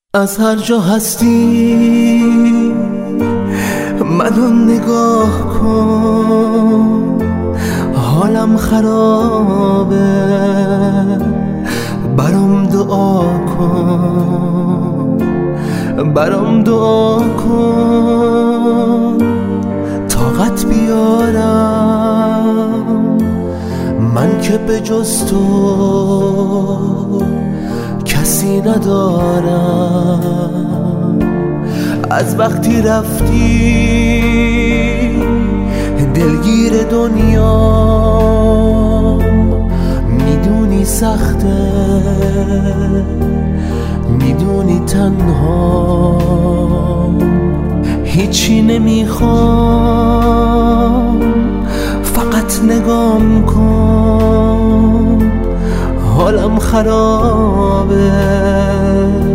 از هر جا هستی منو نگاه کن، حالم خرابه، برام دعا کن، برام دعا کن، طاقت بیارم من که به جز تو کسی ندارم. از وقتی رفتی دلگیر دنیا، میدونی سخته، میدونی تنها، هیچی نمیخوام، فقط نگام کن، حالم خرابه،